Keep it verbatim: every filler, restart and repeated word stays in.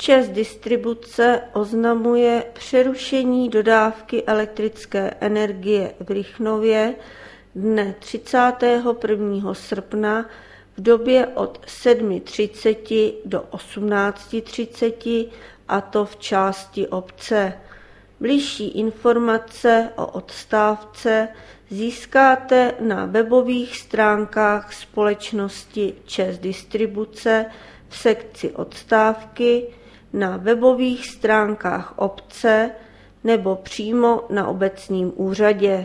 ČEZ Distribuce oznamuje přerušení dodávky elektrické energie v Rychnově dne třicátého prvního srpna v době od sedm třicet do osmnáct třicet, a to v části obce. Bližší informace o odstávce získáte na webových stránkách společnosti ČEZ Distribuce v sekci odstávky, na webových stránkách obce nebo přímo na obecním úřadě.